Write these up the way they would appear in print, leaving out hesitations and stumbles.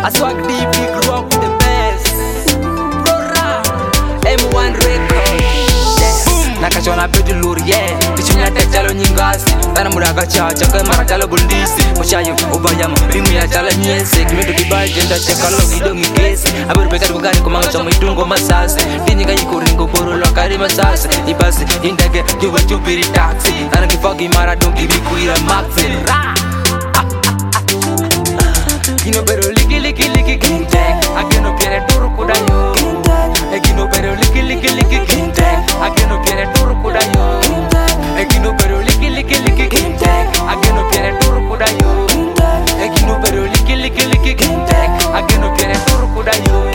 I swag deep, big rock with the best. Rora, M1 record. Nakachona pedi luri, yeah. Tichunya tekjalo nyingasi. Tana muraga chacha, kaya mara jalo bundisi. Mushayo, ubayama, rimu ya jala nyese. Kimitu kibali, jenda cheka logi dongi kesi. Abiru pekari kukari kumanga chomo itungo masase. Dini kaya kuringo boro lokari masase. Ibasi, indage, juwa chupiri taxi. Tana kifogi mara dongi mikuira maxi. Gino pero liki kinte. Ageno piene turu kudayo. Gino pero liki kinte. Ageno piene turu kudayo. Gino pero liki kinte. Ageno piene turu kudayo. Gino pero liki kinte. Ageno piene turu kudayo.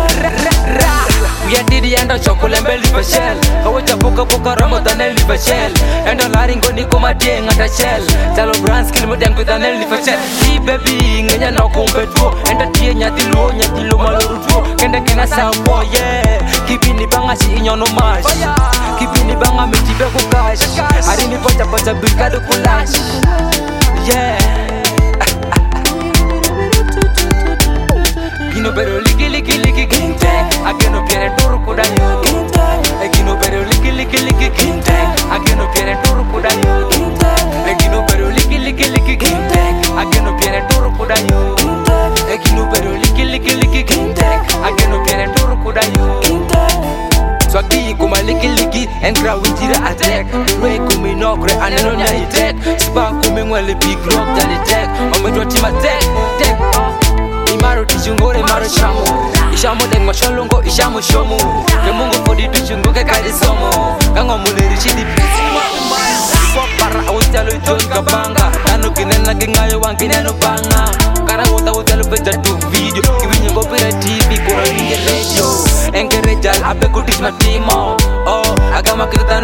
We are Didi and Chocolambe Livashell. Kawaja Boka Ramadan Livashell. And on Laringo Nikoma Ding at a shell. Talo Brand skill with them with an Livashell. See baby, and now competro. And a tea Yatilo Maluru. Can the Kena Sound boy, yeah. Keeping the Bangashi in your nomage. Keeping the Banga Mitibeco cash. I didn't put a big culash. Yeah. Gino pero liki kinte. Ageno piene turu kudayo. Gino pero liki kinte. Ageno piene turu kudayo. Gino pero liki kinte. Ageno piene turu kudayo. Gino pero liki kinte. Ageno piene turu kudayo. Swagi kuma liki and crowd with the attack. Ray kumi no kre aneno nya attack. Spa kumi ngwele big rock than attack. Ometo team attack. Imaro tichungore maro chamo. Ishamo deng masholongo ishamo shomo. Kemungu podi tichungo ke kadi somo. Kango muleri chidi pisi. Pop para utalo John Kabanga. Anu kinena kingayo wankineno banga. Kara utalo beja tu video. Kibinyo copyright TV kura ninge radio. Enke rejal ape kutis matimo. Oh agama kita